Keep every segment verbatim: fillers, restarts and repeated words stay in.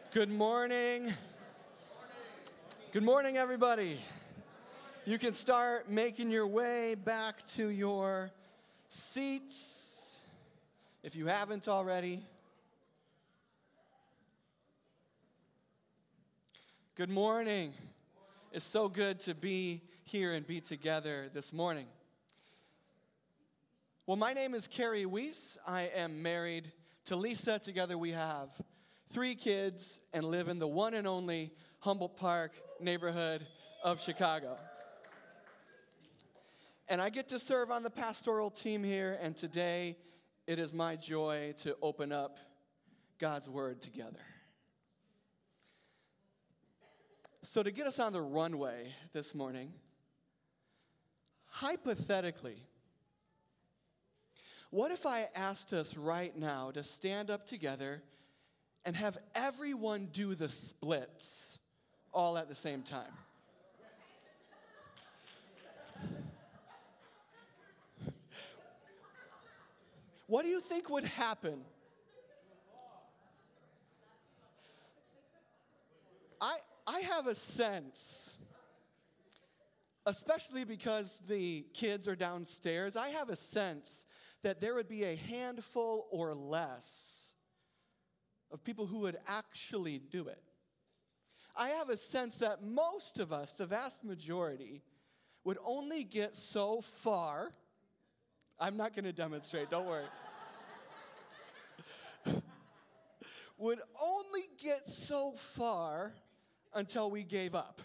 Good morning. Good morning, everybody. You can start making your way back to your seats if you haven't already. Good morning. It's so good to be here and be together this morning. Well, my name is Kerry Weiss. I am married to Lisa. Together we have three kids and live in the one and only Humboldt Park neighborhood of Chicago. And I get to serve on the pastoral team here, and today it is my joy to open up God's Word together. So to get us on the runway this morning, hypothetically, what if I asked us right now to stand up together and have everyone do the splits all at the same time? What do you think would happen? I I have a sense, especially because the kids are downstairs, I have a sense that there would be a handful or less of people who would actually do it. I have a sense that most of us, the vast majority, would only get so far. I'm not going to demonstrate, don't worry. Would only get so far until we gave up.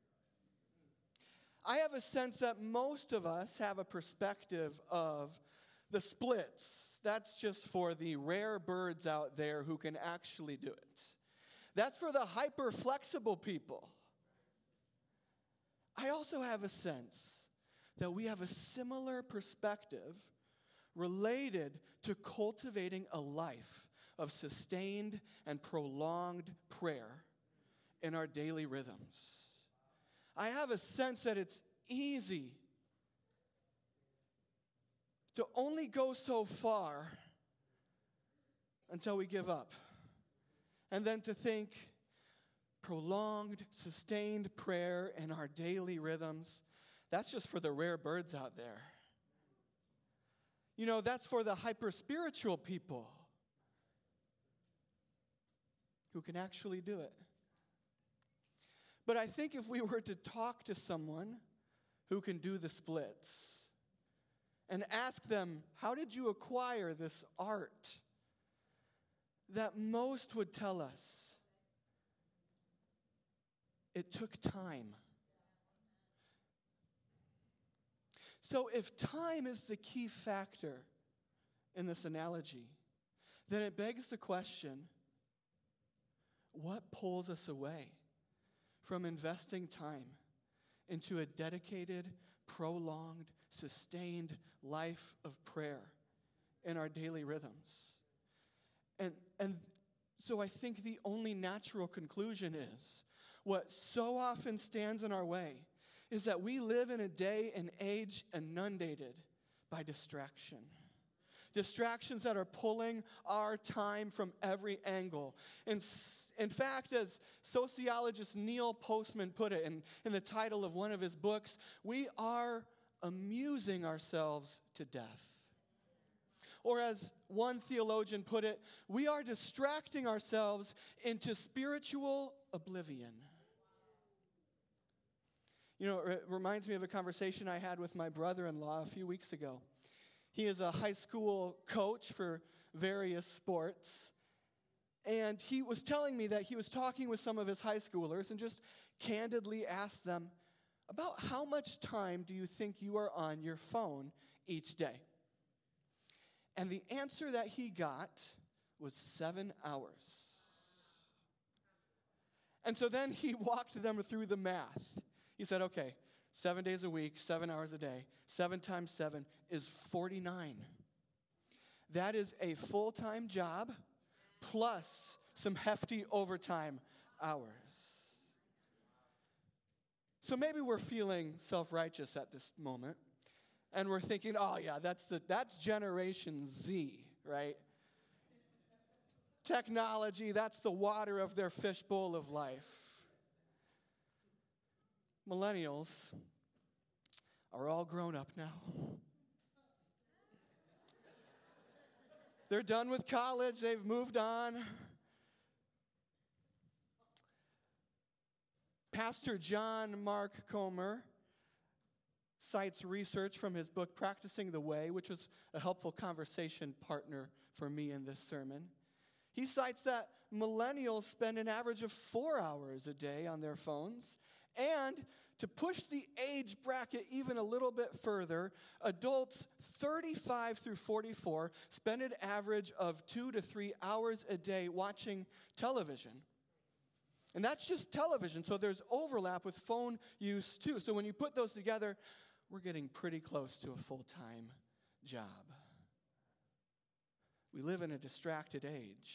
I have a sense that most of us have a perspective of the splits. That's just for the rare birds out there who can actually do it. That's for the hyper-flexible people. I also have a sense that we have a similar perspective related to cultivating a life of sustained and prolonged prayer in our daily rhythms. I have a sense that it's easy to only go so far until we give up. And then to think prolonged, sustained prayer in our daily rhythms, that's just for the rare birds out there. You know, that's for the hyper-spiritual people who can actually do it. But I think if we were to talk to someone who can do the splits and ask them, how did you acquire this art? That most would tell us, it took time. So if time is the key factor in this analogy, then it begs the question, what pulls us away from investing time into a dedicated, prolonged, sustained life of prayer in our daily rhythms? And, and so I think the only natural conclusion is, what so often stands in our way is that we live in a day and age inundated by distraction. Distractions that are pulling our time from every angle. And in fact, as sociologist Neil Postman put it in, in the title of one of his books, we are amusing ourselves to death. Or as one theologian put it, we are distracting ourselves into spiritual oblivion. You know, it reminds me of a conversation I had with my brother-in-law a few weeks ago. He is a high school coach for various sports. And he was telling me that he was talking with some of his high schoolers and just candidly asked them, about how much time do you think you are on your phone each day? And the answer that he got was seven hours. And so then he walked them through the math. He said, okay, seven days a week, seven hours a day, seven times seven is forty-nine. That is a full-time job plus some hefty overtime hours. So maybe we're feeling self-righteous at this moment, and we're thinking, oh yeah, that's the that's Generation Z, right? technology, that's the water of their fishbowl of life. Millennials are all grown up now. They're done with college. They've moved on. Pastor John Mark Comer cites research from his book, Practicing the Way, which was a helpful conversation partner for me in this sermon. He cites that millennials spend an average of four hours a day on their phones, and to push the age bracket even a little bit further, adults thirty-five through forty-four spend an average of two to three hours a day watching television. And that's just television, so there's overlap with phone use too. So when you put those together, we're getting pretty close to a full-time job. We live in a distracted age.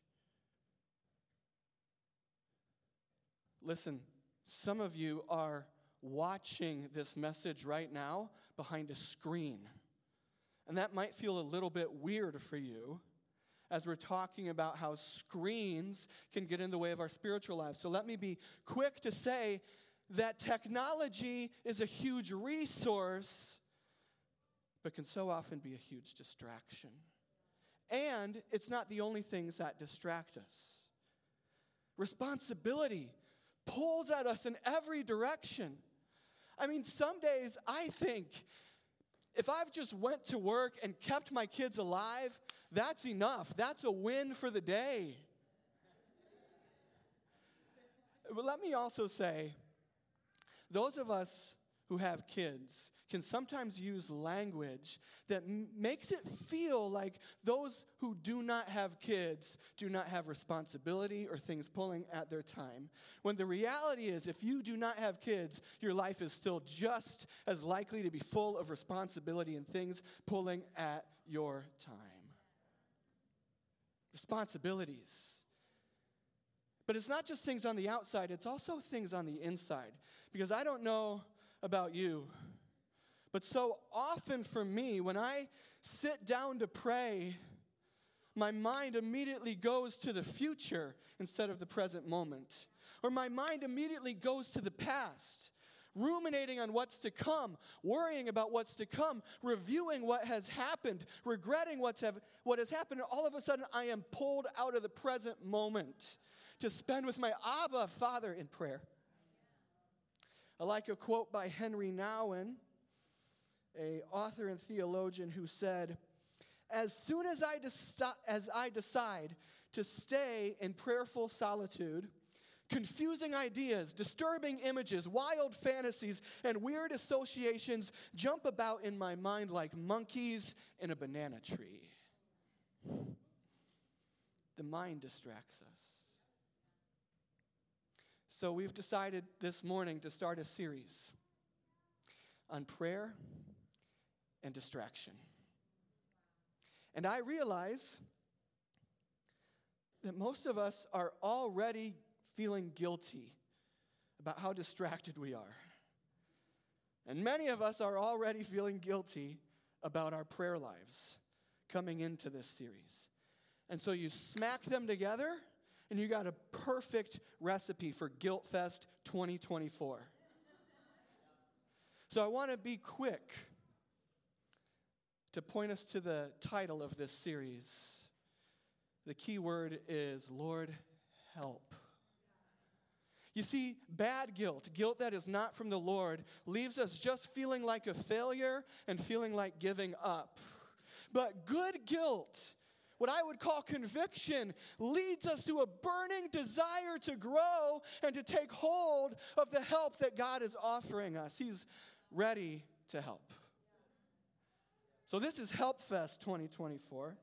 Listen, some of you are watching this message right now behind a screen. And that might feel a little bit weird for you as we're talking about how screens can get in the way of our spiritual lives. So let me be quick to say that technology is a huge resource, but can so often be a huge distraction. And it's not the only things that distract us. Responsibility pulls at us in every direction. I mean, some days I think if I've just went to work and kept my kids alive, that's enough. That's a win for the day. But let me also say, those of us who have kids can sometimes use language that m- makes it feel like those who do not have kids do not have responsibility or things pulling at their time. When the reality is, if you do not have kids, your life is still just as likely to be full of responsibility and things pulling at your time. Responsibilities. But it's not just things on the outside, it's also things on the inside. Because I don't know about you, but so often for me, when I sit down to pray, my mind immediately goes to the future instead of the present moment. Or my mind immediately goes to the past, ruminating on what's to come, worrying about what's to come, reviewing what has happened, regretting what's have, what has happened, and all of a sudden I am pulled out of the present moment to spend with my Abba Father in prayer. I like a quote by Henry Nouwen, an author and theologian, who said, "As soon as I, deci- as I decide to stay in prayerful solitude, confusing ideas, disturbing images, wild fantasies, and weird associations jump about in my mind like monkeys in a banana tree." The mind distracts us. So we've decided this morning to start a series on prayer and distraction. And I realize that most of us are already feeling guilty about how distracted we are. And many of us are already feeling guilty about our prayer lives coming into this series. And so you smack them together, and you got a perfect recipe for Guilt Fest twenty twenty-four. So I want to be quick to point us to the title of this series. The key word is, Lord, help. You see, bad guilt, guilt that is not from the Lord, leaves us just feeling like a failure and feeling like giving up. But good guilt, what I would call conviction, leads us to a burning desire to grow and to take hold of the help that God is offering us. He's ready to help. So this is Help Fest twenty twenty-four.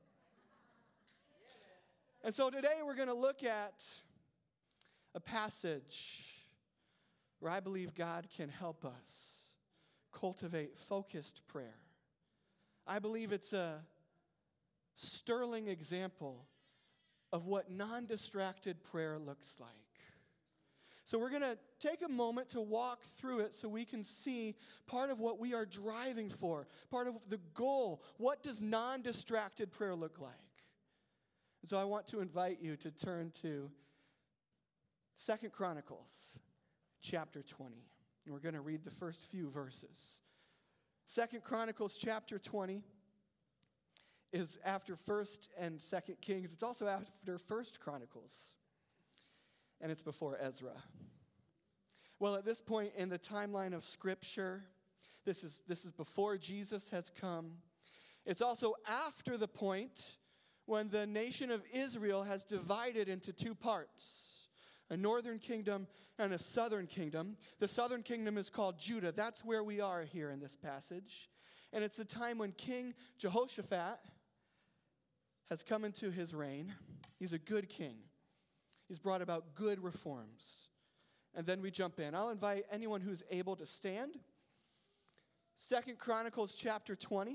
And so today we're going to look at a passage where I believe God can help us cultivate focused prayer. I believe it's a sterling example of what non-distracted prayer looks like. So we're going to take a moment to walk through it so we can see part of what we are driving for, part of the goal. What does non-distracted prayer look like? And so I want to invite you to turn to Second Chronicles chapter twenty. And we're going to read the first few verses. Second Chronicles chapter twenty is after First and Second Kings. It's also after First Chronicles. And it's before Ezra. Well, at this point in the timeline of Scripture, this is, this is before Jesus has come. It's also after the point when the nation of Israel has divided into two parts, a northern kingdom and a southern kingdom. The southern kingdom is called Judah. That's where we are here in this passage. And it's the time when King Jehoshaphat has come into his reign. He's a good king. He's brought about good reforms. And then we jump in. I'll invite anyone who's able to stand. Second Chronicles chapter twenty.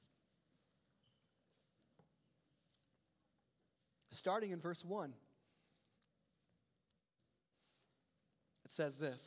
Starting in verse one. It says this.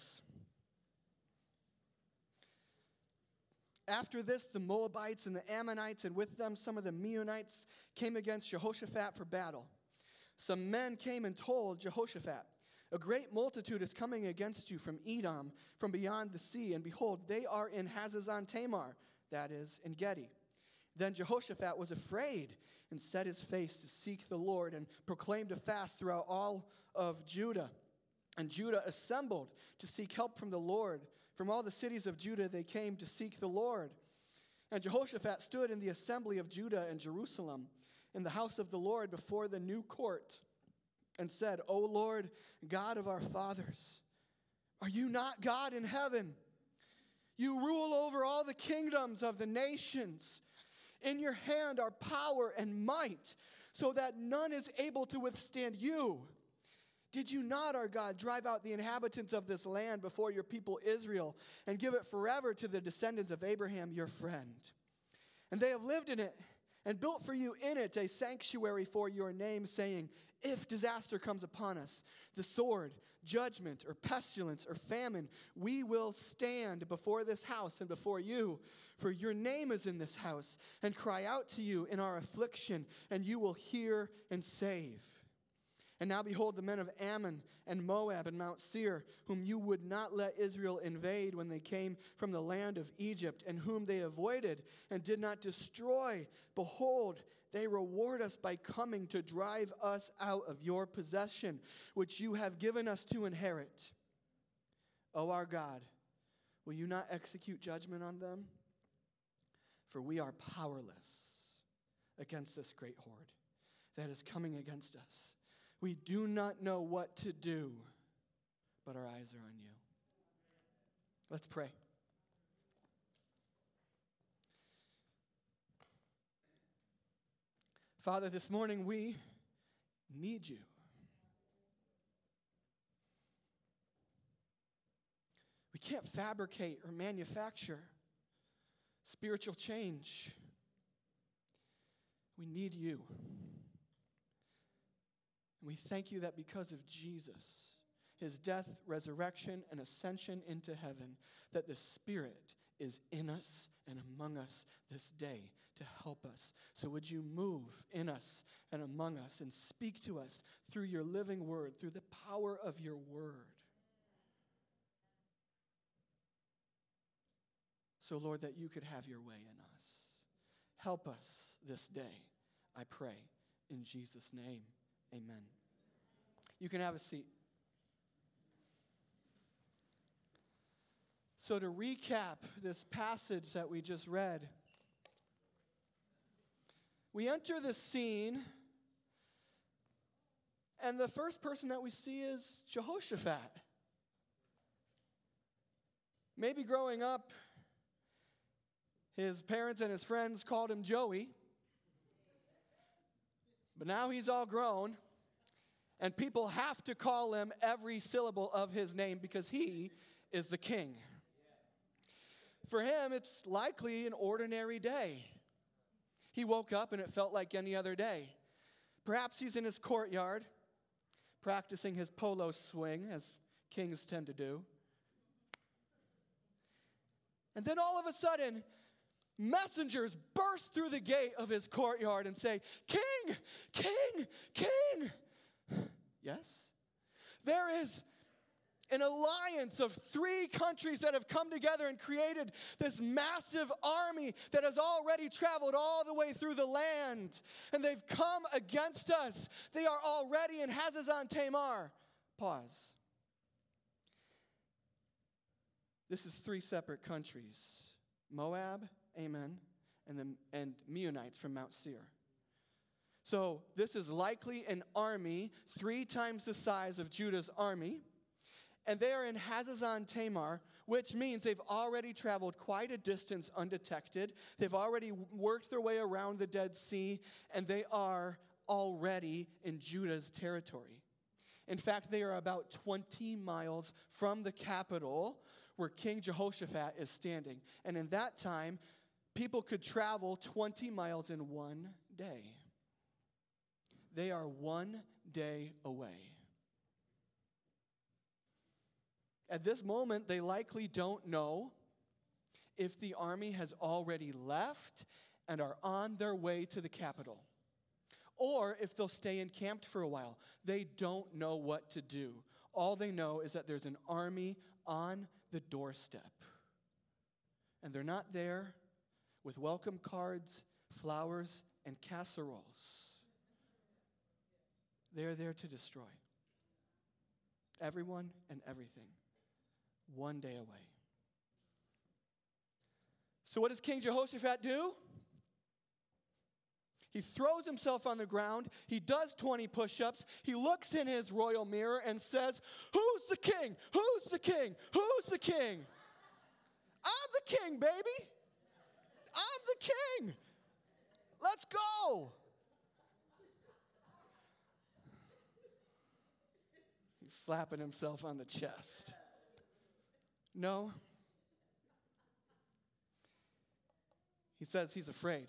After this, the Moabites and the Ammonites, and with them some of the Meunites, came against Jehoshaphat for battle. Some men came and told Jehoshaphat, "A great multitude is coming against you from Edom, from beyond the sea, and behold, they are in Hazazon Tamar," that is, in Gedi. Then Jehoshaphat was afraid and set his face to seek the Lord and proclaimed a fast throughout all of Judah. And Judah assembled to seek help from the Lord. From all the cities of Judah they came to seek the Lord. And Jehoshaphat stood in the assembly of Judah and Jerusalem in the house of the Lord before the new court and said, "O Lord, God of our fathers, are you not God in heaven? You rule over all the kingdoms of the nations. In your hand are power and might, so that none is able to withstand you. Did you not, our God, drive out the inhabitants of this land before your people Israel and give it forever to the descendants of Abraham, your friend? And they have lived in it and built for you in it a sanctuary for your name, saying, if disaster comes upon us, the sword, judgment, or pestilence, or famine, we will stand before this house and before you. For your name is in this house, and cry out to you in our affliction, and you will hear and save. And now behold, the men of Ammon and Moab and Mount Seir, whom you would not let Israel invade when they came from the land of Egypt, and whom they avoided and did not destroy, behold, they reward us by coming to drive us out of your possession, which you have given us to inherit. O our God, will you not execute judgment on them? For we are powerless against this great horde that is coming against us. We do not know what to do, but our eyes are on you. Let's pray. Father, this morning we need you. We can't fabricate or manufacture spiritual change. We need you. And we thank you that because of Jesus, his death, resurrection, and ascension into heaven, that the Spirit is in us and among us this day to help us. So would you move in us and among us and speak to us through your living word, through the power of your word. So, Lord, that you could have your way in us. Help us this day, I pray, in Jesus' name. Amen. You can have a seat. So to recap this passage that we just read, we enter this scene, and the first person that we see is Jehoshaphat. Maybe growing up, his parents and his friends called him Joey, but now he's all grown, and people have to call him every syllable of his name because he is the king. For him, it's likely an ordinary day. He woke up and it felt like any other day. Perhaps he's in his courtyard, practicing his polo swing, as kings tend to do. And then all of a sudden, messengers burst through the gate of his courtyard and say, King, King, there is an alliance of three countries that have come together and created this massive army that has already traveled all the way through the land. And they've come against us. They are already in Hazazon Tamar. Pause. This is three separate countries. Moab, Ammon, and the and Meunites from Mount Seir. So this is likely an army three times the size of Judah's army. And they are in Hazazon Tamar, which means they've already traveled quite a distance undetected. They've already worked their way around the Dead Sea, and they are already in Judah's territory. In fact, they are about twenty miles from the capital where King Jehoshaphat is standing. And in that time, people could travel twenty miles in one day. They are one day away. At this moment, they likely don't know if the army has already left and are on their way to the capital, or if they'll stay encamped for a while. They don't know what to do. All they know is that there's an army on the doorstep. And they're not there with welcome cards, flowers, and casseroles. They're there to destroy everyone and everything. One day away. So what does King Jehoshaphat do? He throws himself on the ground. He does twenty push-ups. He looks in his royal mirror and says, "Who's the king? Who's the king? Who's the king? I'm the king, baby. I'm the king. Let's go." He's slapping himself on the chest. No. He says he's afraid.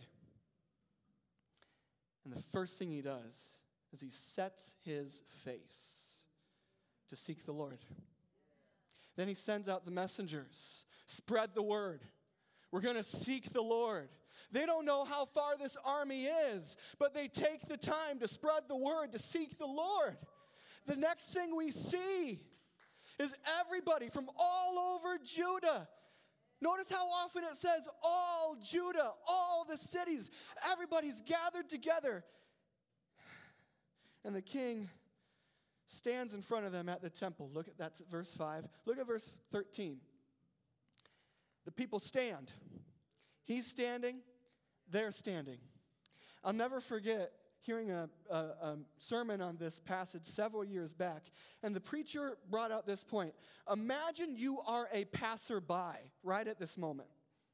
And the first thing he does is he sets his face to seek the Lord. Then he sends out the messengers. Spread the word. We're going to seek the Lord. They don't know how far this army is, but they take the time to spread the word, to seek the Lord. The next thing we see is everybody from all over Judah. Notice how often it says all Judah, all the cities. Everybody's gathered together. And the king stands in front of them at the temple. Look at that's verse five. Look at verse thirteen. The people stand. He's standing. They're standing. I'll never forget hearing a, a, a sermon on this passage several years back, and the preacher brought out this point. Imagine you are a passerby right at this moment.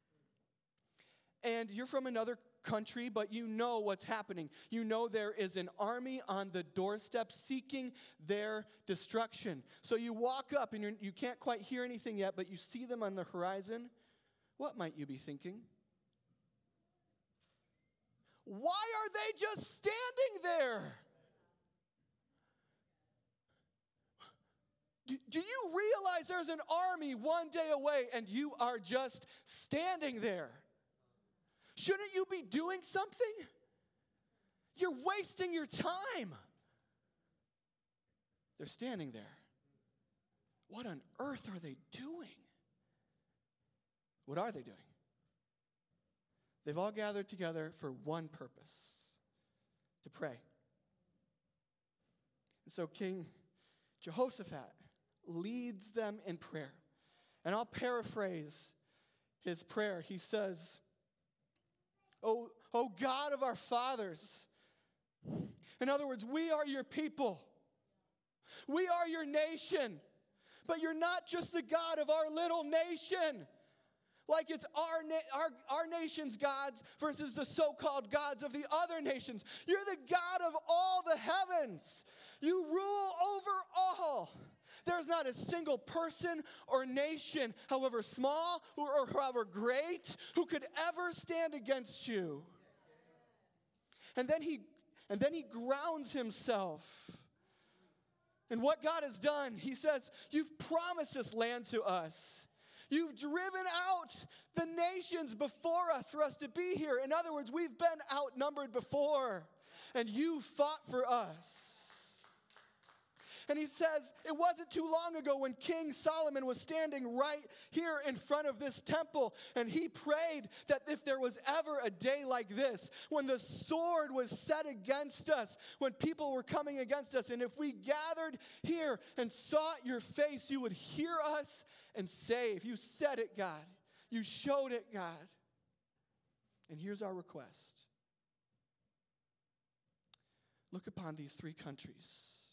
And you're from another country, but you know what's happening. You know there is an army on the doorstep seeking their destruction. So you walk up, and you're, you can't quite hear anything yet, but you see them on the horizon. What might you be thinking? Why are they just standing there? Do, do you realize there's an army one day away and you are just standing there? Shouldn't you be doing something? You're wasting your time. They're standing there. What on earth are they doing? What are they doing? They've all gathered together for one purpose, to pray. And so King Jehoshaphat leads them in prayer. And I'll paraphrase his prayer. He says, Oh, oh God of our fathers. In other words, we are your people. We are your nation. But you're not just the God of our little nation. Like it's our, na- our, our nation's gods versus the so-called gods of the other nations. You're the God of all the heavens. You rule over all. There's not a single person or nation, however small or however great, who could ever stand against you. And then he, and then he grounds himself. And what God has done, he says, you've promised this land to us. You've driven out the nations before us for us to be here. In other words, we've been outnumbered before, and you fought for us. And he says, it wasn't too long ago when King Solomon was standing right here in front of this temple, and he prayed that if there was ever a day like this, when the sword was set against us, when people were coming against us, and if we gathered here and sought your face, you would hear us and save. You said it, God. You showed it, God. And here's our request. Look upon these three countries.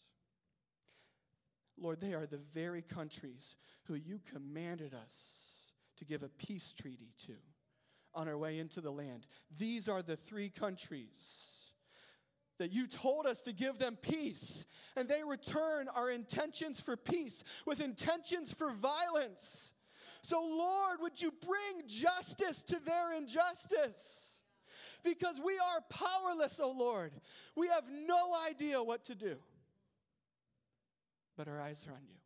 Lord, they are the very countries who you commanded us to give a peace treaty to on our way into the land. These are the three countries that you told us to give them peace, and they return our intentions for peace with intentions for violence. So, Lord, would you bring justice to their injustice? Because we are powerless, oh Lord. We have no idea what to do. But our eyes are on you.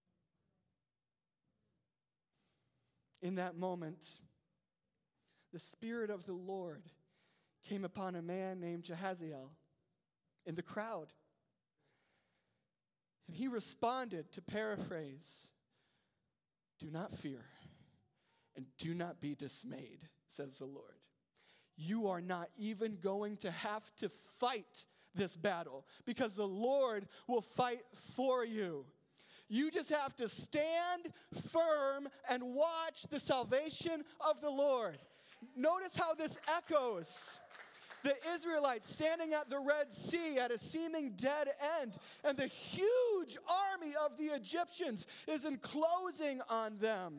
In that moment, the Spirit of the Lord came upon a man named Jehaziel in the crowd. And he responded, to paraphrase, do not fear and do not be dismayed, says the Lord. You are not even going to have to fight this battle because the Lord will fight for you. You just have to stand firm and watch the salvation of the Lord. Notice how this echoes. The Israelites standing at the Red Sea at a seeming dead end, and the huge army of the Egyptians is enclosing on them.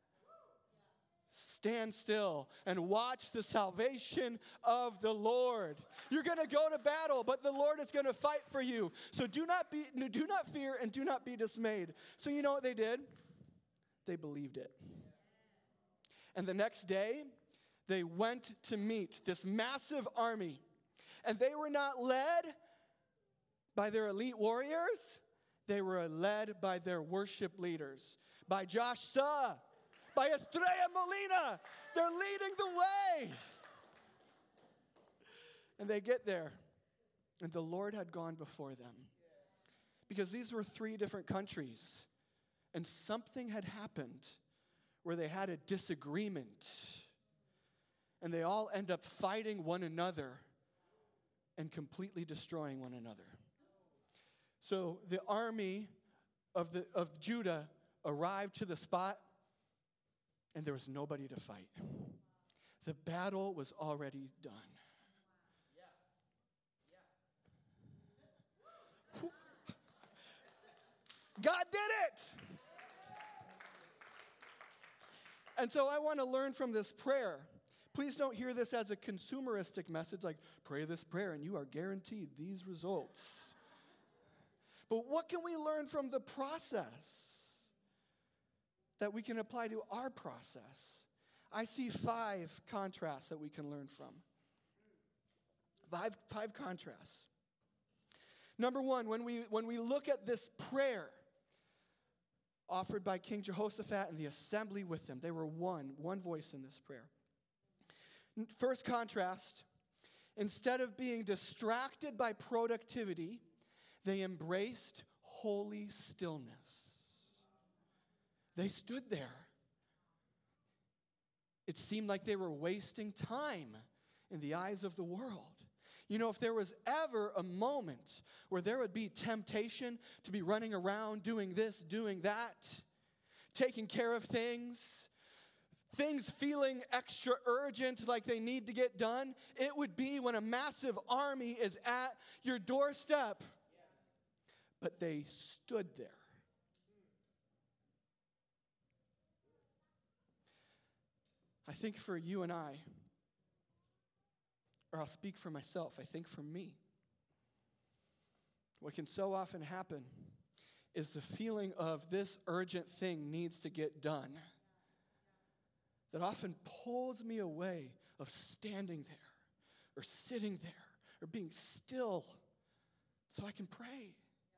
Stand still and watch the salvation of the Lord. You're going to go to battle, but the Lord is going to fight for you. So do not be, do not fear and do not be dismayed. So you know what they did? They believed it. And the next day, they went to meet this massive army. And they were not led by their elite warriors. They were led by their worship leaders, by Josh Suh, by Estrella Molina. They're leading the way. And they get there, and the Lord had gone before them. Because these were three different countries, and something had happened where they had a disagreement. And they all end up fighting one another and completely destroying one another. So the army of, the, of Judah arrived to the spot, and there was nobody to fight. The battle was already done. God did it! And so I want to learn from this prayer. Please don't hear this as a consumeristic message like, pray this prayer and you are guaranteed these results. But what can we learn from the process that we can apply to our process? I see five contrasts that we can learn from. Five, five contrasts. Number one, when we, when we look at this prayer offered by King Jehoshaphat and the assembly with him, they were one, one voice in this prayer. First contrast, instead of being distracted by productivity, they embraced holy stillness. They stood there. It seemed like they were wasting time in the eyes of the world. You know, if there was ever a moment where there would be temptation to be running around doing this, doing that, taking care of things, things feeling extra urgent like they need to get done, it would be when a massive army is at your doorstep. But they stood there. I think for you and I, or I'll speak for myself, I think for me, what can so often happen is the feeling of this urgent thing needs to get done that often pulls me away of standing there or sitting there or being still so I can pray.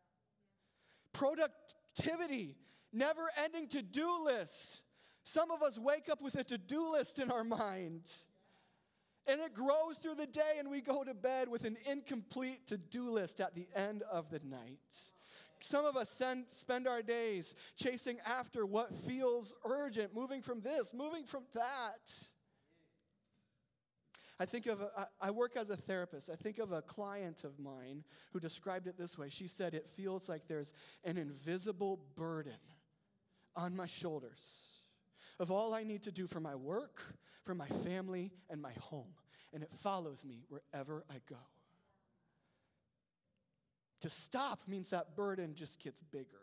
Productivity, never-ending to-do list. Some of us wake up with a to-do list in our mind. And it grows through the day, and we go to bed with an incomplete to-do list at the end of the night. Some of us send, spend our days chasing after what feels urgent, moving from this, moving from that. I think of, a, I work as a therapist. I think of a client of mine who described it this way. She said, it feels like there's an invisible burden on my shoulders of all I need to do for my work, for my family, and my home. And it follows me wherever I go. To stop means that burden just gets bigger.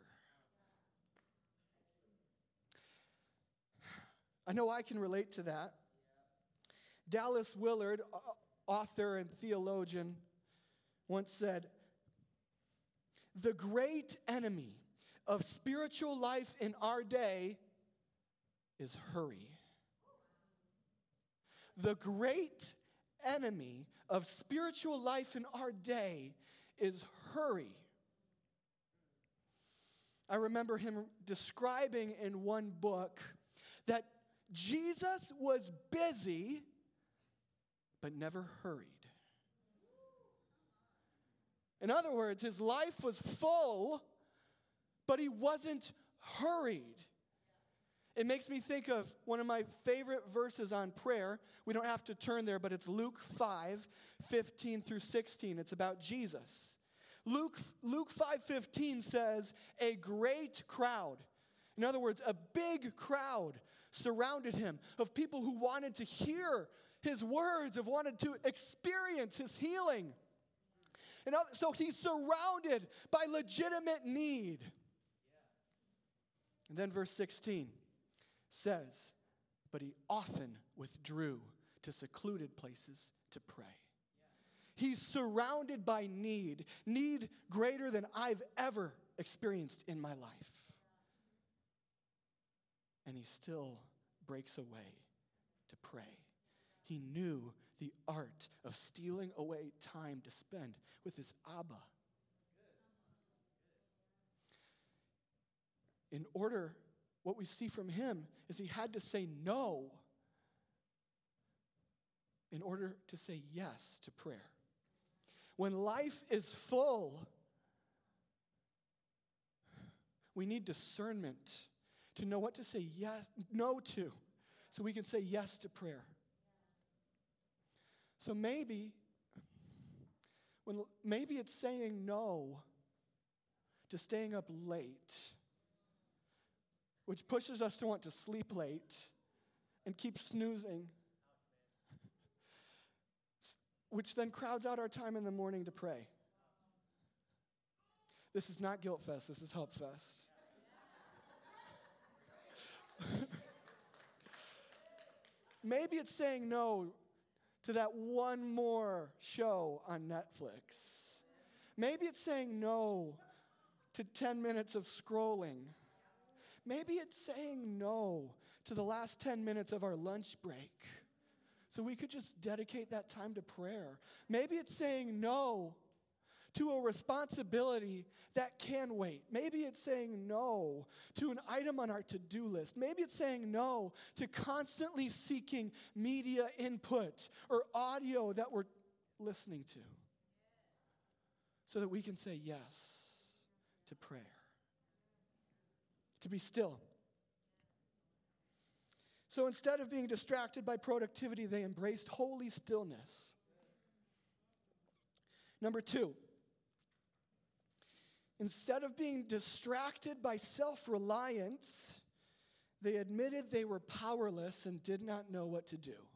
I know I can relate to that. Dallas Willard, author and theologian, once said, "The great enemy of spiritual life in our day is hurry." The great enemy of spiritual life in our day is hurry. I remember him describing in one book that Jesus was busy but never hurried. In other words, his life was full, but he wasn't hurried. It makes me think of one of my favorite verses on prayer. We don't have to turn there, but it's Luke five, fifteen through sixteen. It's about Jesus. Luke, Luke five fifteen says, a great crowd, in other words, a big crowd surrounded him of people who wanted to hear his words, have wanted to experience his healing. And so he's surrounded by legitimate need. And then verse sixteen says, but he often withdrew to secluded places to pray. He's surrounded by need, need greater than I've ever experienced in my life. And he still breaks away to pray. He knew the art of stealing away time to spend with his Abba. In order, what we see from him is he had to say no in order to say yes to prayer. When life is full, we need discernment to know what to say yes, no to, so we can say yes to prayer. So maybe, when maybe it's saying no to staying up late, which pushes us to want to sleep late and keep snoozing, which then crowds out our time in the morning to pray. This is not Guilt Fest, this is Help Fest. Maybe it's saying no to that one more show on Netflix. Maybe it's saying no to ten minutes of scrolling. Maybe it's saying no to the last ten minutes of our lunch break so we could just dedicate that time to prayer. Maybe it's saying no to a responsibility that can wait. Maybe it's saying no to an item on our to-do list. Maybe it's saying no to constantly seeking media input or audio that we're listening to so that we can say yes to prayer. To be still. So instead of being distracted by productivity, they embraced holy stillness. Number two, instead of being distracted by self-reliance, they admitted they were powerless and did not know what to do.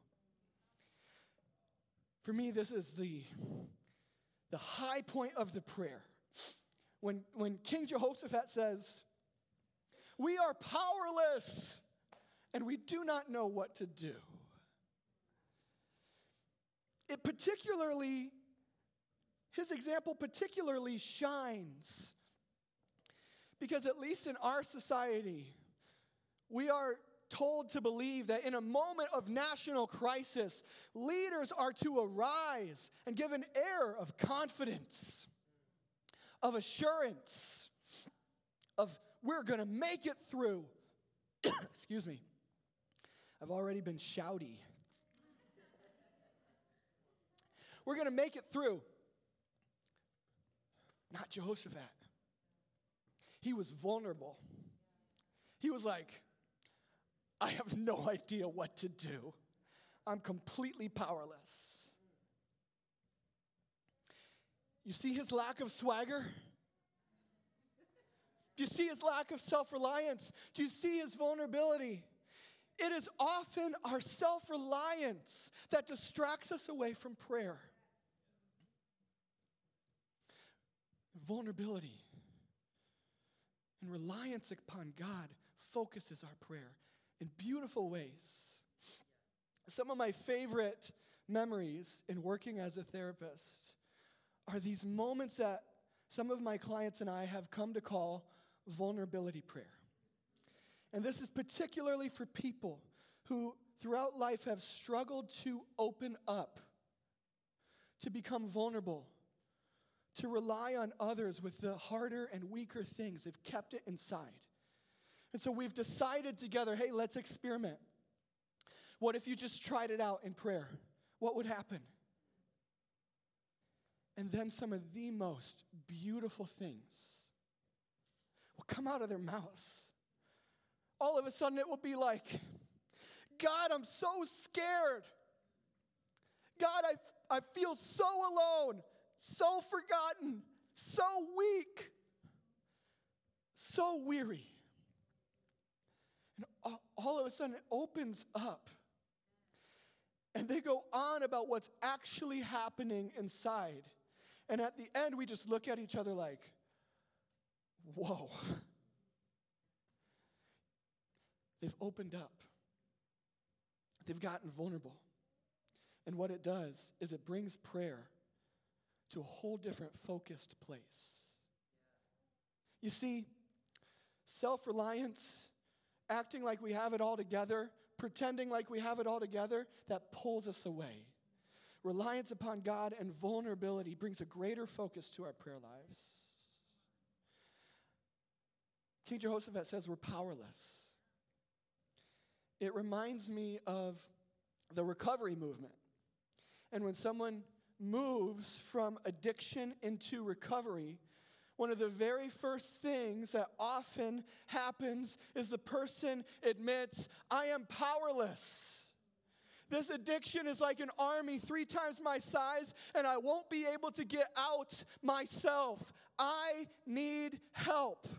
For me, this is the, the high point of the prayer. When, when King Jehoshaphat says, we are powerless and we do not know what to do. It particularly, his example particularly shines because at least in our society, we are told to believe that in a moment of national crisis, leaders are to arise and give an air of confidence, of assurance, of we're going to make it through. Excuse me. I've already been shouty. We're going to make it through. Not Jehoshaphat. he was vulnerable. He was like, I have no idea what to do. I'm completely powerless. You see his lack of swagger? Do you see his lack of self-reliance? Do you see his vulnerability? It is often our self-reliance that distracts us away from prayer. Vulnerability and reliance upon God focuses our prayer in beautiful ways. Some of my favorite memories in working as a therapist are these moments that some of my clients and I have come to call vulnerability prayer. And this is particularly for people who throughout life have struggled to open up, to become vulnerable, to rely on others with the harder and weaker things. They've kept it inside. And so we've decided together, hey, let's experiment. What if you just tried it out in prayer? What would happen? And then some of the most beautiful things will come out of their mouths. All of a sudden it will be like, God, I'm so scared. God, I, I feel so alone, so forgotten, so weak, so weary. And all, all of a sudden it opens up. And they go on about what's actually happening inside. And at the end, we just look at each other like, whoa. They've opened up. They've gotten vulnerable. And what it does is it brings prayer to a whole different focused place. You see, self-reliance, acting like we have it all together, pretending like we have it all together, that pulls us away. Reliance upon God and vulnerability brings a greater focus to our prayer lives. King Jehoshaphat says we're powerless. It reminds me of the recovery movement. And when someone moves from addiction into recovery, one of the very first things that often happens is the person admits, I am powerless. This addiction is like an army three times my size, and I won't be able to get out myself. I need help.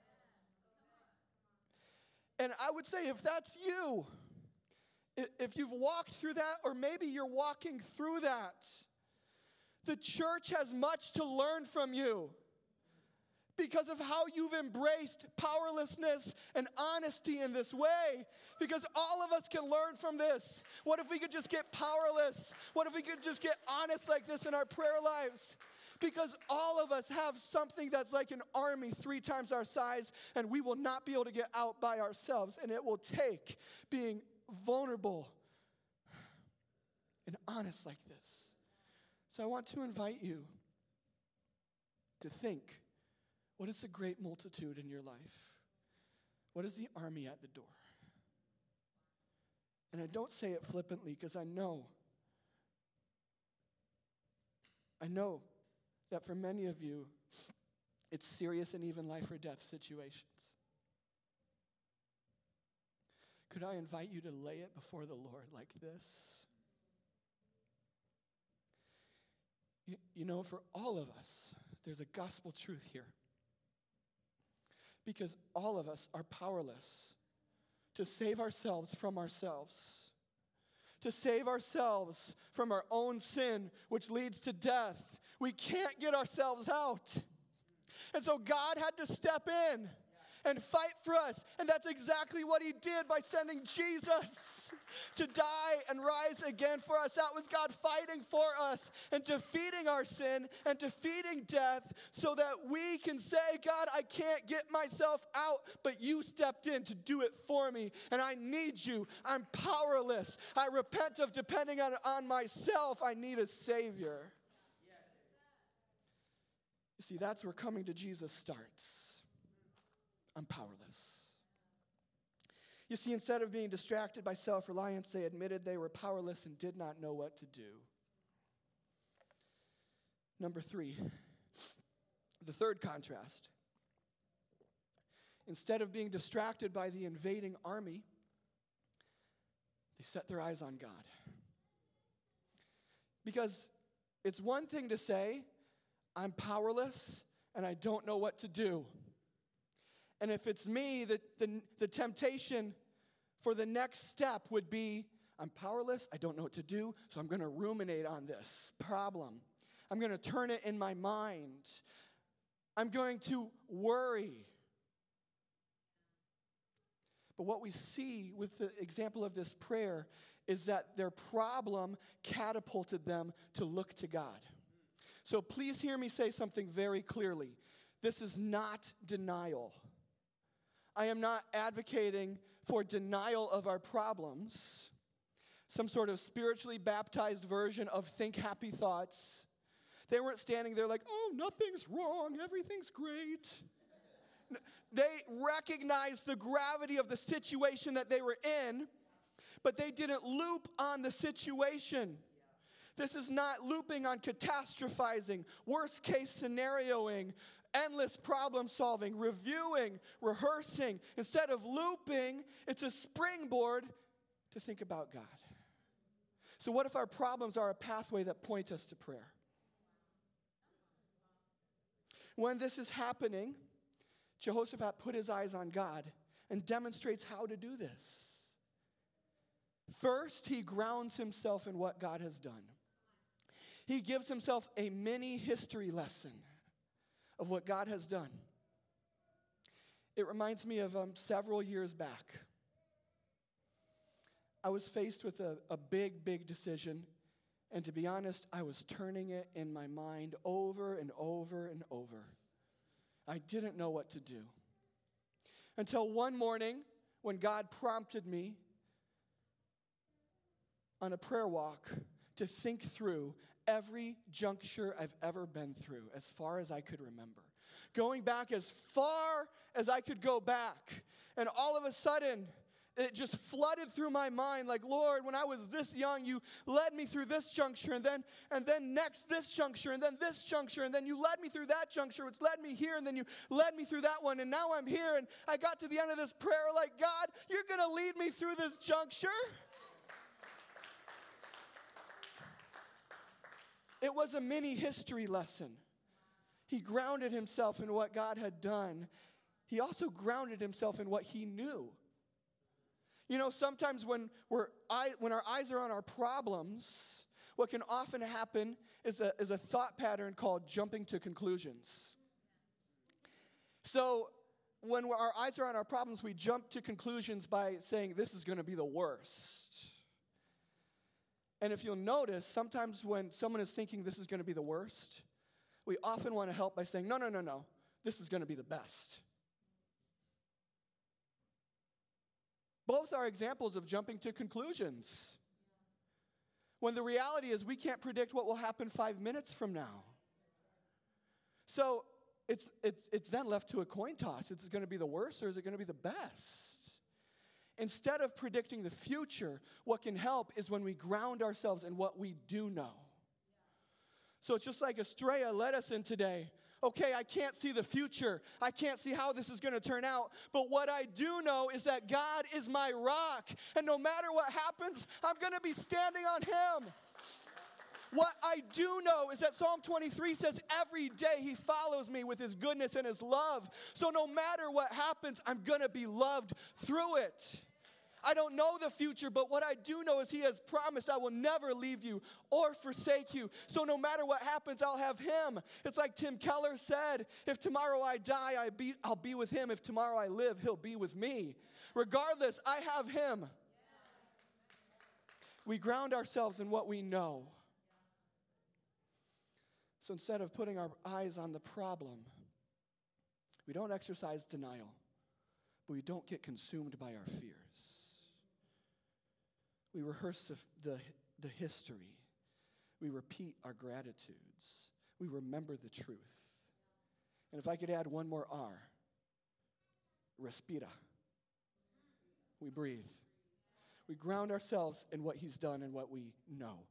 And I would say if that's you, if you've walked through that, or maybe you're walking through that, the church has much to learn from you because of how you've embraced powerlessness and honesty in this way. Because all of us can learn from this. What if we could just get powerless? What if we could just get honest like this in our prayer lives? Because all of us have something that's like an army three times our size, and we will not be able to get out by ourselves. And it will take being vulnerable and honest like this. So I want to invite you to think, what is the great multitude in your life? What is the army at the door? And I don't say it flippantly because I know, I know that for many of you, it's serious and even life or death situations. Could I invite you to lay it before the Lord like this? You, you know, for all of us, there's a gospel truth here. Because all of us are powerless to save ourselves from ourselves, to save ourselves from our own sin, which leads to death. We can't get ourselves out. And so God had to step in and fight for us. And that's exactly what he did by sending Jesus to die and rise again for us. That was God fighting for us and defeating our sin and defeating death so that we can say, God, I can't get myself out, but you stepped in to do it for me, and I need you. I'm powerless. I repent of depending on, on myself. I need a Savior. You see, that's where coming to Jesus starts. I'm powerless. You see, instead of being distracted by self-reliance, they admitted they were powerless and did not know what to do. Number three, the third contrast. instead of being distracted by the invading army, they set their eyes on God. Because it's one thing to say, I'm powerless and I don't know what to do. And if it's me, the, the, the temptation for the next step would be, I'm powerless, I don't know what to do, so I'm going to ruminate on this problem. I'm going to turn it in my mind. I'm going to worry. But what we see with the example of this prayer is that their problem catapulted them to look to God. So please hear me say something very clearly. This is not denial. I am not advocating for denial of our problems, some sort of spiritually baptized version of think happy thoughts. They weren't standing there like, oh, nothing's wrong, everything's great. They recognized the gravity of the situation that they were in, but they didn't loop on the situation. This is not looping on catastrophizing, worst case scenarioing, endless problem solving, reviewing, rehearsing. Instead of looping, it's a springboard to think about God. So what if our problems are a pathway that point us to prayer? When this is happening, Jehoshaphat put his eyes on God and demonstrates how to do this. First, he grounds himself in what God has done. He gives himself a mini history lesson of what God has done. It reminds me of um, several years back. I was faced with a, a big, big decision, and to be honest, I was turning it in my mind over and over and over. I didn't know what to do. Until one morning, when God prompted me on a prayer walk to think through every juncture I've ever been through, as far as I could remember. Going back as far as I could go back. And all of a sudden, it just flooded through my mind like, Lord, when I was this young, you led me through this juncture, and then and then next this juncture, and then this juncture, and then you led me through that juncture, which led me here, and then you led me through that one, and now I'm here, and I got to the end of this prayer like, God, you're going to lead me through this juncture? It was a mini history lesson. He grounded himself in what God had done. He also grounded himself in what he knew. You know, sometimes when we're eye, when our eyes are on our problems, what can often happen is a, is a thought pattern called jumping to conclusions. So when we're, our eyes are on our problems, we jump to conclusions by saying, this is going to be the worst. And if you'll notice, sometimes when someone is thinking this is going to be the worst, we often want to help by saying, no, no, no, no, this is going to be the best. Both are examples of jumping to conclusions. When the reality is we can't predict what will happen five minutes from now. So it's, it's, it's then left to a coin toss. Is it going to be the worst or is it going to be the best? Instead of predicting the future, what can help is when we ground ourselves in what we do know. So it's just like Estrella led us in today. Okay, I can't see the future. I can't see how this is going to turn out. But what I do know is that God is my rock. And no matter what happens, I'm going to be standing on him. What I do know is that Psalm twenty-three says every day he follows me with his goodness and his love. So no matter what happens, I'm going to be loved through it. I don't know the future, but what I do know is he has promised I will never leave you or forsake you. So no matter what happens, I'll have him. It's like Tim Keller said, if tomorrow I die, I be, I'll be with him. If tomorrow I live, he'll be with me. Regardless, I have him. We ground ourselves in what we know. So instead of putting our eyes on the problem, we don't exercise denial, but we don't get consumed by our fears. We rehearse the, the, the history. We repeat our gratitudes. We remember the truth. And if I could add one more R, respira. We breathe. We ground ourselves in what he's done and what we know.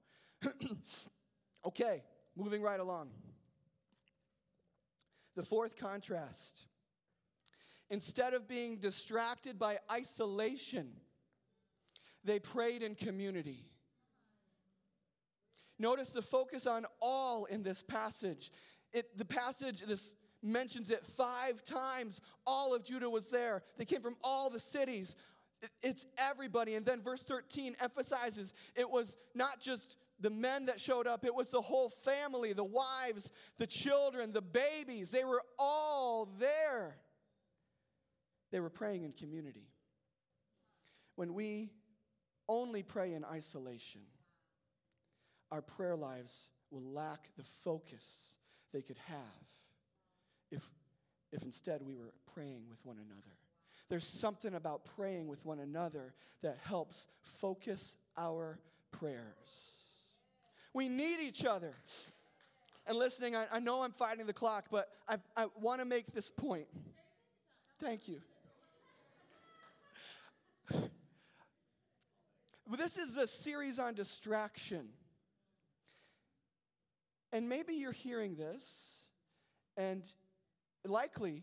Okay, moving right along. The fourth contrast Instead of being distracted by isolation, they prayed in community. Notice the focus on all in this passage. It, the passage this mentions it five times. All of Judah was there. They came from all the cities. It, it's everybody. And then verse thirteen emphasizes it was not just the men that showed up. It was the whole family, the wives, the children, the babies. They were all there. They were praying in community. When we only pray in isolation, our prayer lives will lack the focus they could have if, if instead we were praying with one another. There's something about praying with one another that helps focus our prayers. We need each other. And listening, I, I know I'm fighting the clock, but I, I want to make this point. Thank you. This is the series on distraction. And maybe you're hearing this, and likely,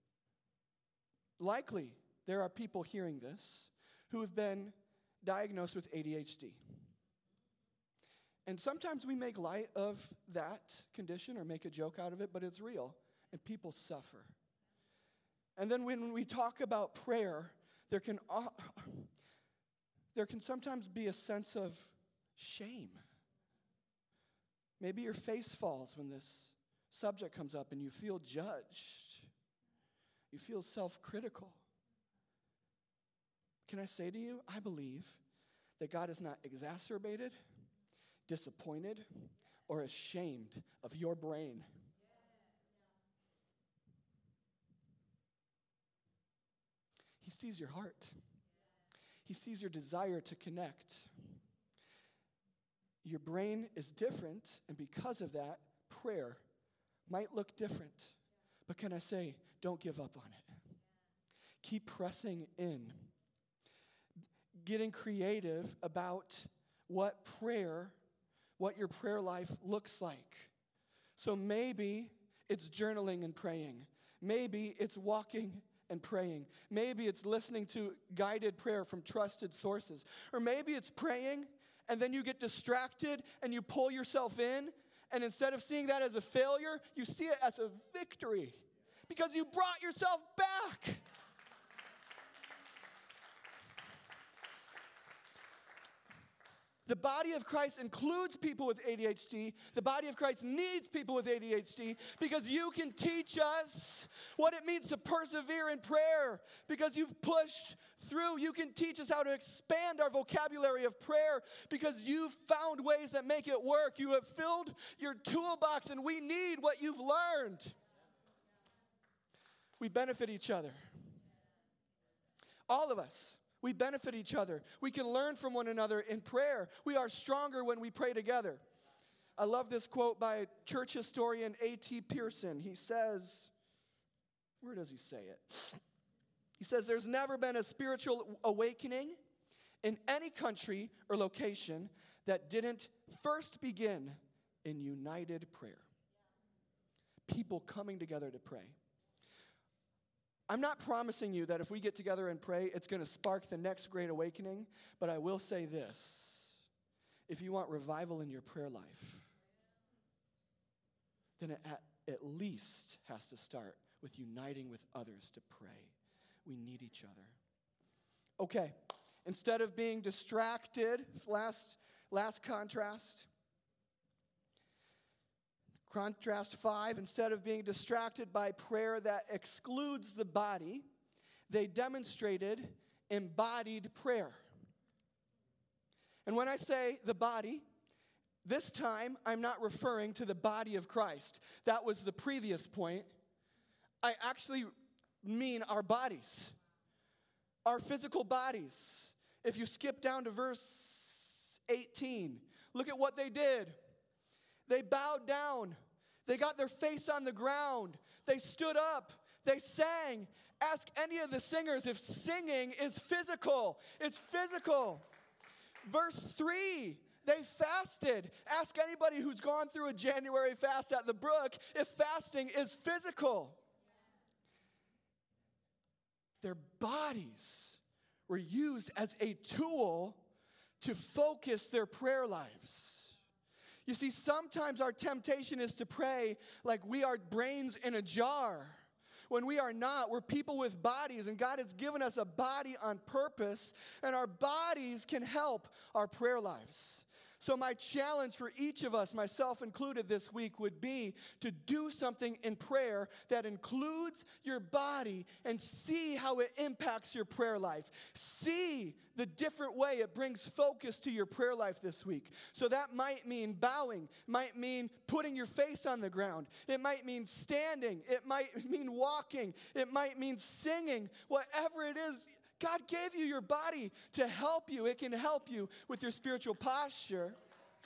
likely there are people hearing this who have been diagnosed with A D H D. And sometimes we make light of that condition or make a joke out of it, but it's real, and people suffer. And then when we talk about prayer, there can, uh, there can sometimes be a sense of shame. Maybe your face falls when this subject comes up and you feel judged. You feel self-critical. Can I say to you, I believe that God is not exacerbated, disappointed, or ashamed of your brain. He sees your heart. He sees your desire to connect. Your brain is different, and because of that, prayer might look different. But can I say, don't give up on it. Keep pressing in. Getting creative about what prayer, what your prayer life looks like. So maybe it's journaling and praying. Maybe it's walking and praying. Maybe it's listening to guided prayer from trusted sources. Or maybe it's praying and then you get distracted and you pull yourself in, and instead of seeing that as a failure, you see it as a victory because you brought yourself back. The body of Christ includes people with A D H D. The body of Christ needs people with A D H D because you can teach us what it means to persevere in prayer because you've pushed through. You can teach us how to expand our vocabulary of prayer because you've found ways that make it work. You have filled your toolbox, and we need what you've learned. We benefit each other. All of us. We benefit each other. We can learn from one another in prayer. We are stronger when we pray together. I love this quote by church historian A T Pearson. He says, where does he say it? He says, there's never been a spiritual awakening in any country or location that didn't first begin in united prayer. People coming together to pray. I'm not promising you that if we get together and pray, it's going to spark the next great awakening, but I will say this. If you want revival in your prayer life, then it at, at least has to start with uniting with others to pray. We need each other. Okay, instead of being distracted, last, last contrast, Contrast five, instead of being distracted by prayer that excludes the body, they demonstrated embodied prayer. And when I say the body, this time I'm not referring to the body of Christ. That was the previous point. I actually mean our bodies, our physical bodies. If you skip down to verse eighteen, look at what they did. They bowed down. They got their face on the ground. They stood up. They sang. Ask any of the singers if singing is physical. It's physical. Verse three, they fasted. Ask anybody who's gone through a January fast at the Brook if fasting is physical. their bodies were used as a tool to focus their prayer lives. You see, sometimes our temptation is to pray like we are brains in a jar. When we are not, we're people with bodies, and God has given us a body on purpose, and our bodies can help our prayer lives. So my challenge for each of us, myself included this week, would be to do something in prayer that includes your body and see how it impacts your prayer life. See the different way it brings focus to your prayer life this week. So that might mean bowing, might mean putting your face on the ground. It might mean standing. It might mean walking. It might mean singing. Whatever it is, God gave you your body to help you. It can help you with your spiritual posture.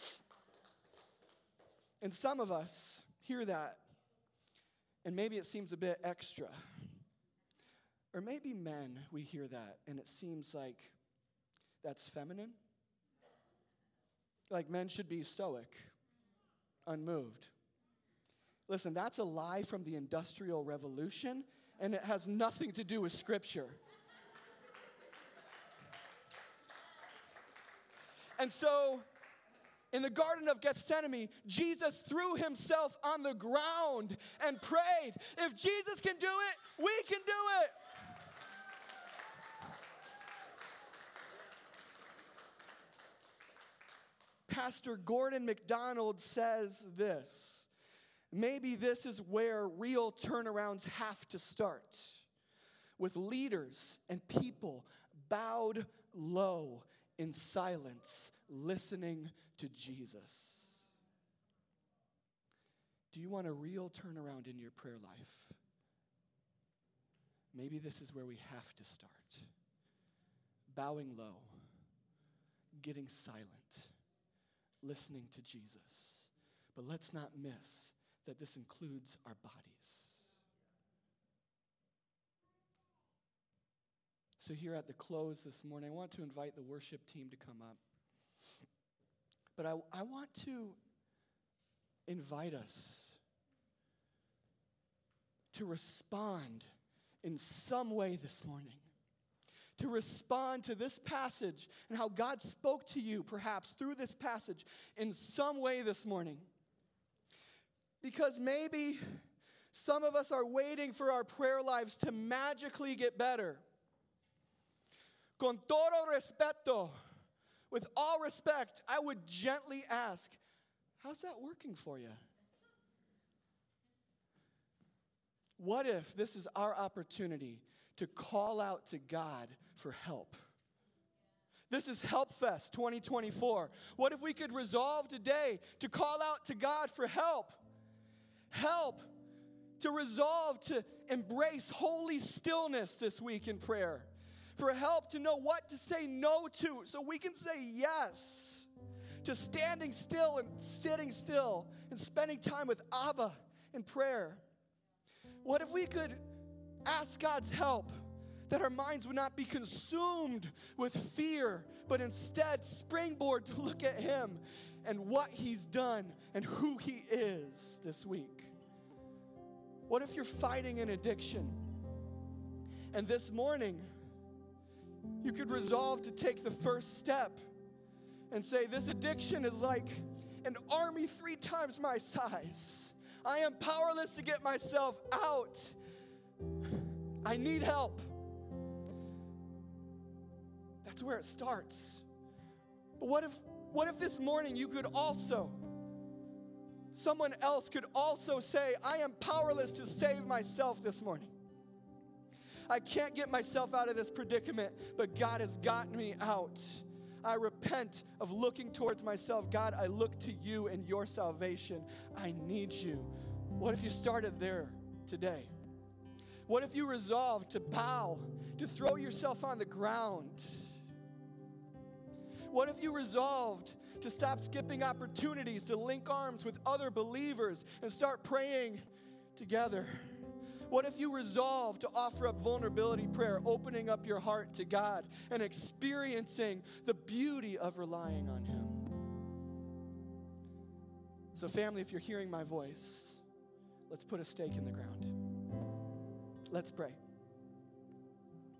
And some of us hear that, and maybe it seems a bit extra. Or maybe men, we hear that, and it seems like that's feminine. Like men should be stoic, unmoved. Listen, that's a lie from the Industrial Revolution, and it has nothing to do with Scripture. And so, in the Garden of Gethsemane, Jesus threw himself on the ground and prayed. If Jesus can do it, we can do it. Pastor Gordon MacDonald says this: maybe this is where real turnarounds have to start, with leaders and people bowed low in silence, listening to Jesus. Do you want a real turnaround in your prayer life? Maybe this is where we have to start. Bowing low, getting silent, listening to Jesus. But let's not miss that this includes our bodies. So here at the close this morning, I want to invite the worship team to come up. But I, I want to invite us to respond in some way this morning. To respond to this passage and how God spoke to you, perhaps, through this passage in some way this morning. Because maybe some of us are waiting for our prayer lives to magically get better. Con todo respeto, with all respect, I would gently ask, how's that working for you? What if this is our opportunity to call out to God for help? This is Help Fest twenty twenty-four. What if we could resolve today to call out to God for help? Help to resolve to embrace holy stillness this week in prayer. For help to know what to say no to so we can say yes to standing still and sitting still and spending time with Abba in prayer. What if we could ask God's help that our minds would not be consumed with fear, but instead springboard to look at Him and what He's done and who He is this week? What if you're fighting an addiction and this morning you could resolve to take the first step and say, this addiction is like an army three times my size. I am powerless to get myself out. I need help. That's where it starts. But what if, what if this morning you could also, someone else could also say, I am powerless to save myself this morning. I can't get myself out of this predicament, but God has gotten me out. I repent of looking towards myself. God, I look to you and your salvation. I need you. What if you started there today? What if you resolved to bow, to throw yourself on the ground? What if you resolved to stop skipping opportunities to link arms with other believers and start praying together? What if you resolve to offer up vulnerability prayer, opening up your heart to God and experiencing the beauty of relying on Him? So family, if you're hearing my voice, let's put a stake in the ground. Let's pray.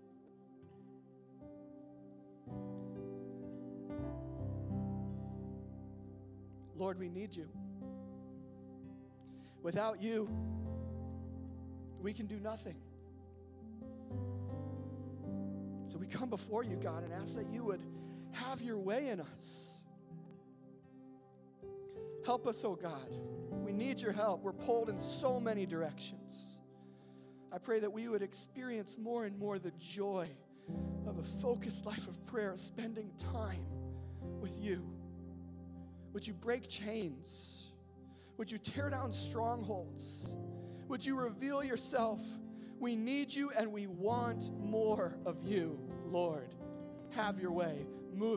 Lord, we need you. Without you, we can do nothing. So we come before you, God, and ask that you would have your way in us. Help us, oh God. We need your help. We're pulled in so many directions. I pray that we would experience more and more the joy of a focused life of prayer, spending time with you. Would you break chains? Would you tear down strongholds? Would you reveal yourself? We need you and we want more of you, Lord. Have your way. Move.